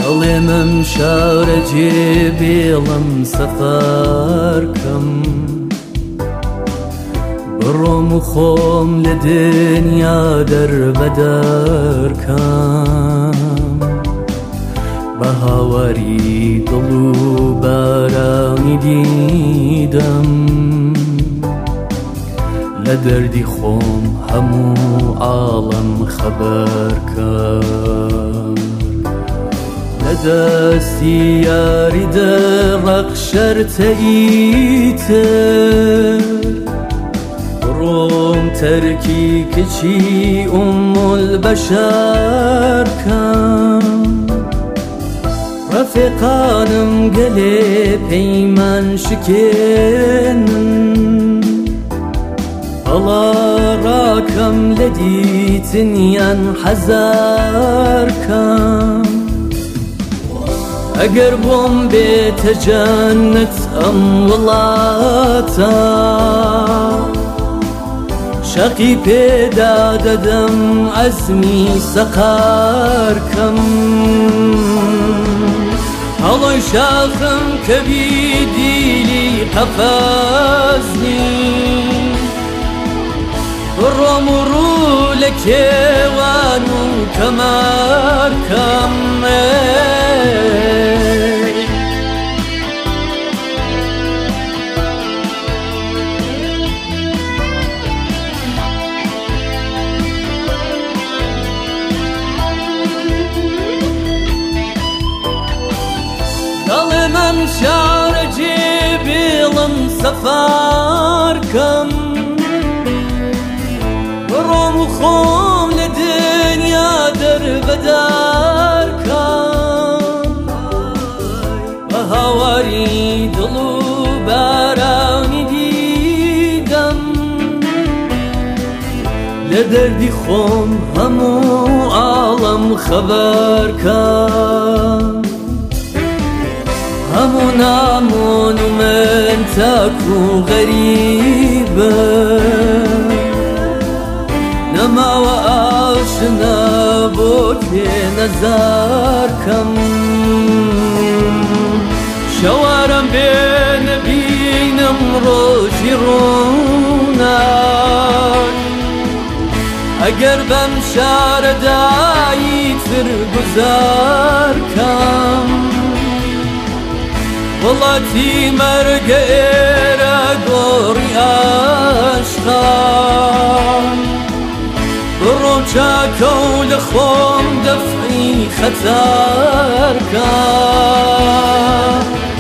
دڵێمەم شارە جێبێڵم سەفەرکەم بڕۆم و خۆم لە دنیا دەربەدەرکەم بە هاواری دڵ و بارانی دیدەم لە دەردی خۆم هەموو عاڵەم خەبەرکەم لە دەستی یاری دەڕەق شەرتەئیتر بڕۆم تەرکی کچی البەشەرکەم ڕەفیقانم گەلێ پەیمان شکێنن بەڵا ڕاکەم لە دیتنیان حەزارکەم ئەگەر بۆم بێتە جەننەت ئەم وڵاتە شەقی پێدا دەدەم عەزمی سەقارکەم هەڵۆی شاخم کە بیدیلی قەفەزنی بڕۆم و ڕوو لە کێوان و کەمارکەم دڵێمەم شارە جێبێڵم سەفەرکەم بڕۆم و خۆم لە دنیا دەربەدەرکەم بە هاواری دڵ و بارانی دیدەم لە دەردی خۆم هەموو عاڵەم خەبەرکەم هەموو نامۆن و من تاک و غەریبە نەماوە ئاشنا بۆ کێ نەزارکەم شەوارەم بێ نەبینم ڕۆژی ڕووناک ئەگەر بەم شارەدایی تر گوزارکەم وڵاتی مەرگە ئێرە گۆڕی عاشقان بڕۆم چاکە و لە خۆم دەفعی خەتارکەم